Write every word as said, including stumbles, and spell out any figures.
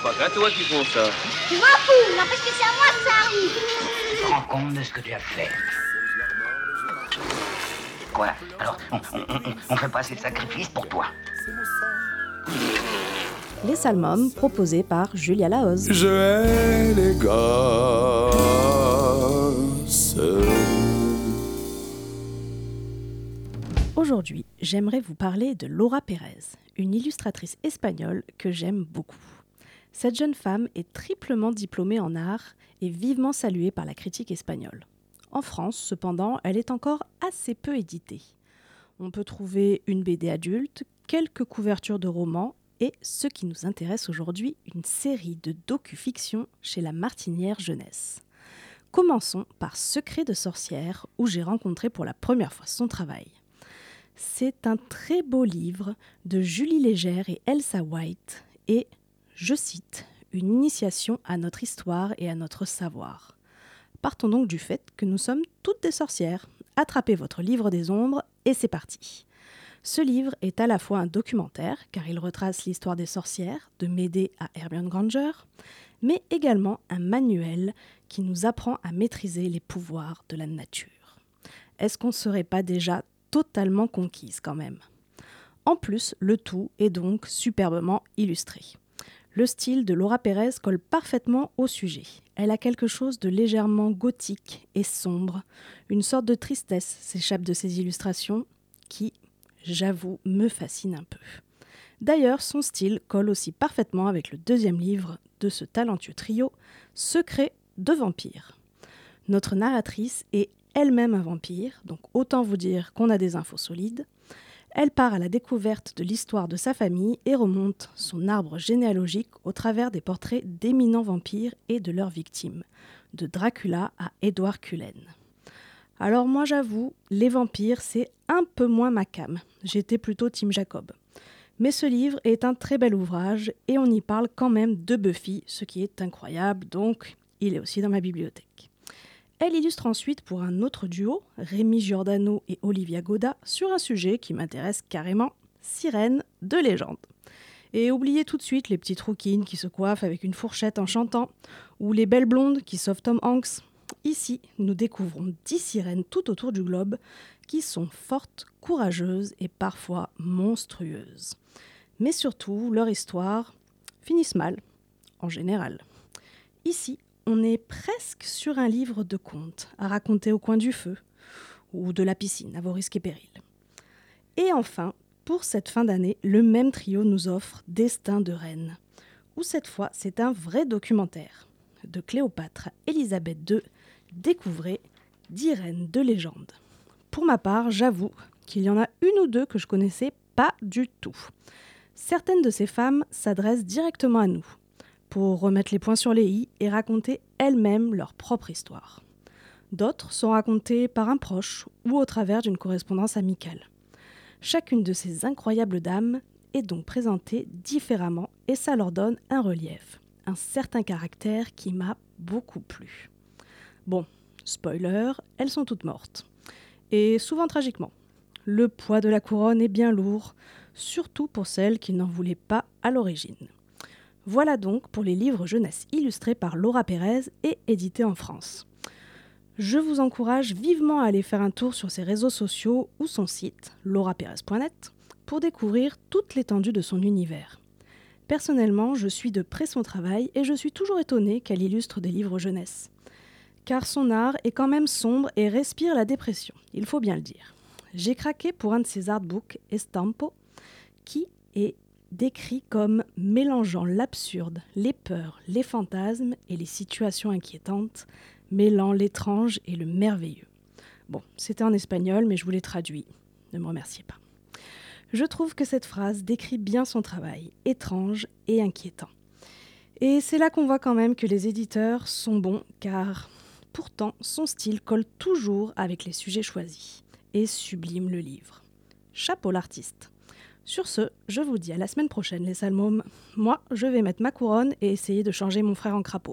pas qu'à toi qui font ça. Je m'en fous, n'empêche que c'est à moi que ça arrive. Tu te rends compte de ce que tu as fait? Quoi? Alors, on, on, on, on fait pas assez de sacrifices pour toi? Les Salmômes, proposés par Julia Lahoz. Je hais les gosses. Aujourd'hui, j'aimerais vous parler de Laura Pérez, une illustratrice espagnole que j'aime beaucoup. Cette jeune femme est triplement diplômée en art et vivement saluée par la critique espagnole. En France, cependant, elle est encore assez peu éditée. On peut trouver une B D adulte, quelques couvertures de romans et, ce qui nous intéresse aujourd'hui, une série de docu-fiction chez La Martinière Jeunesse. Commençons par Secret de sorcière, où j'ai rencontré pour la première fois son travail. C'est un très beau livre de Julie Légère et Elsa White et, je cite, « une initiation à notre histoire et à notre savoir ». Partons donc du fait que nous sommes toutes des sorcières. Attrapez votre livre des ombres et c'est parti. Ce livre est à la fois un documentaire, car il retrace l'histoire des sorcières, de Médée à Hermione Granger, mais également un manuel qui nous apprend à maîtriser les pouvoirs de la nature. Est-ce qu'on ne serait pas déjà totalement conquise quand même? En plus, le tout est donc superbement illustré. Le style de Laura Pérez colle parfaitement au sujet. Elle a quelque chose de légèrement gothique et sombre. Une sorte de tristesse s'échappe de ses illustrations qui, j'avoue, me fascine un peu. D'ailleurs, son style colle aussi parfaitement avec le deuxième livre de ce talentueux trio, Secret de vampire. Notre narratrice est elle-même un vampire, donc autant vous dire qu'on a des infos solides. Elle part à la découverte de l'histoire de sa famille et remonte son arbre généalogique au travers des portraits d'éminents vampires et de leurs victimes, de Dracula à Edward Cullen. Alors moi j'avoue, les vampires c'est un peu moins ma came, j'étais plutôt Team Jacob. Mais ce livre est un très bel ouvrage et on y parle quand même de Buffy, ce qui est incroyable, donc il est aussi dans ma bibliothèque. Elle illustre ensuite pour un autre duo, Rémi Giordano et Olivia Goda, sur un sujet qui m'intéresse carrément, sirènes de légende. Et oubliez tout de suite les petites rouquines qui se coiffent avec une fourchette en chantant, ou les belles blondes qui sauvent Tom Hanks. Ici, nous découvrons dix sirènes tout autour du globe qui sont fortes, courageuses et parfois monstrueuses. Mais surtout, leur histoire finissent mal, en général. Ici, on est presque sur un livre de contes à raconter au coin du feu ou de la piscine, à vos risques et périls. Et enfin, pour cette fin d'année, le même trio nous offre Destin de reine, où cette fois c'est un vrai documentaire. De Cléopâtre à Élisabeth deux, découvrez dix reines de légende. Pour ma part, j'avoue qu'il y en a une ou deux que je connaissais pas du tout. Certaines de ces femmes s'adressent directement à nous, pour remettre les points sur les i et raconter elles-mêmes leur propre histoire. D'autres sont racontées par un proche ou au travers d'une correspondance amicale. Chacune de ces incroyables dames est donc présentée différemment et ça leur donne un relief, un certain caractère qui m'a beaucoup plu. Bon, spoiler, elles sont toutes mortes. Et souvent tragiquement. Le poids de la couronne est bien lourd, surtout pour celles qui n'en voulaient pas à l'origine. Voilà donc pour les livres jeunesse illustrés par Laura Pérez et édités en France. Je vous encourage vivement à aller faire un tour sur ses réseaux sociaux ou son site, laura perez point net, pour découvrir toute l'étendue de son univers. Personnellement, je suis de près son travail et je suis toujours étonnée qu'elle illustre des livres jeunesse. Car son art est quand même sombre et respire la dépression, il faut bien le dire. J'ai craqué pour un de ses artbooks, Estampo, qui est décrit comme mélangeant l'absurde, les peurs, les fantasmes et les situations inquiétantes, mêlant l'étrange et le merveilleux. Bon, c'était en espagnol, mais je vous l'ai traduit. Ne me remerciez pas. Je trouve que cette phrase décrit bien son travail, étrange et inquiétant. Et c'est là qu'on voit quand même que les éditeurs sont bons, car pourtant son style colle toujours avec les sujets choisis et sublime le livre. Chapeau l'artiste. Sur ce, je vous dis à la semaine prochaine les Salmômes. Moi, je vais mettre ma couronne et essayer de changer mon frère en crapaud.